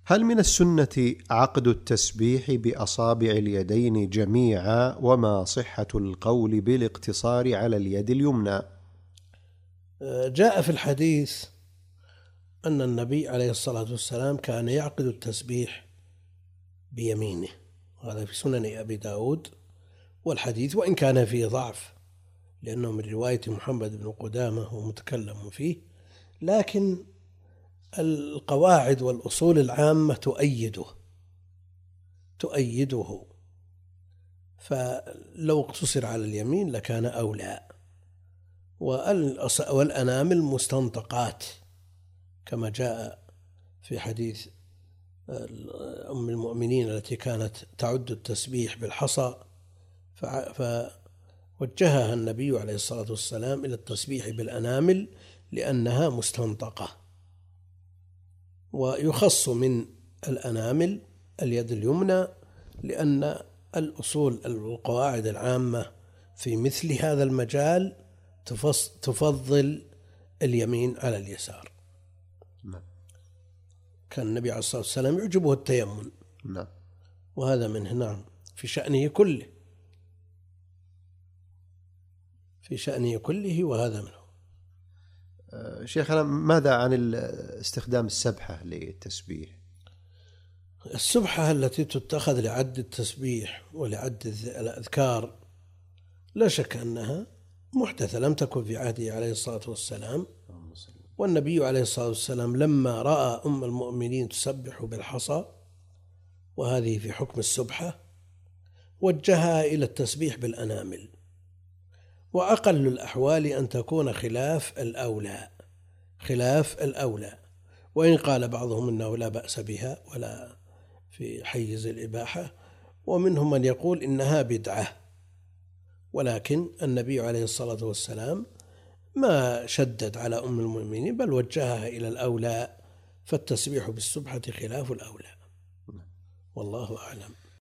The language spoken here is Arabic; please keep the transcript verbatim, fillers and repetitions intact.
هل من السنة عقد التسبيح بأصابع اليدين جميعا؟ وما صحة القول بالاقتصار على اليد اليمنى؟ جاء في الحديث أن النبي عليه الصلاة والسلام كان يعقد التسبيح بيمينه، وهذا في سنن أبي داود. والحديث وإن كان فيه ضعف لأنه من رواية محمد بن قدامة ومتكلم فيه، لكن القواعد والأصول العامة تؤيده تؤيده فلو اقتصر على اليمين لكان أولى. والأنامل مستنطقات كما جاء في حديث أم المؤمنين التي كانت تعد التسبيح بالحصى، فوجهها النبي عليه الصلاة والسلام إلى التسبيح بالأنامل لأنها مستنطقة. ويخص من الأنامل اليد اليمنى لأن الأصول القواعد العامة في مثل هذا المجال تفضل اليمين على اليسار. نعم. كان النبي عليه الصلاة والسلام يعجبه التيمم، نعم، وهذا منه. نعم، في شأنه كله في شأنه كله وهذا منه. شيخنا، ماذا عن استخدام السبحة للتسبيح؟ السبحة التي تتخذ لعد التسبيح ولعد الأذكار لا شك أنها محدثة، لم تكن في عهده عليه الصلاة والسلام. والنبي عليه الصلاة والسلام لما رأى أم المؤمنين تسبح بالحصى، وهذه في حكم السبحة، وجهها إلى التسبيح بالأنامل. وأقل الأحوال أن تكون خلاف الأولى خلاف الأولى وإن قال بعضهم إنه لا بأس بها ولا في حيز الإباحة، ومنهم من يقول إنها بدعة. ولكن النبي عليه الصلاة والسلام ما شدد على أم المؤمنين بل وجهها إلى الأولى، فالتسبيح بالسبحة خلاف الأولى، والله أعلم.